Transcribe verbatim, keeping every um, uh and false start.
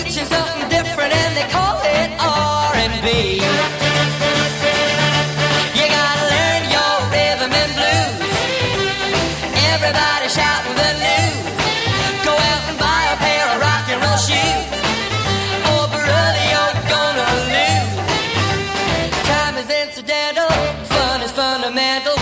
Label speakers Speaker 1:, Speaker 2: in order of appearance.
Speaker 1: teaching something different and they call it R and B. You gotta learn your rhythm and blues. Everybody shouting the news. Go out and buy a pair of rock and roll shoes. Oh, brother, you're gonna lose. Time is incidental, fun is fundamental.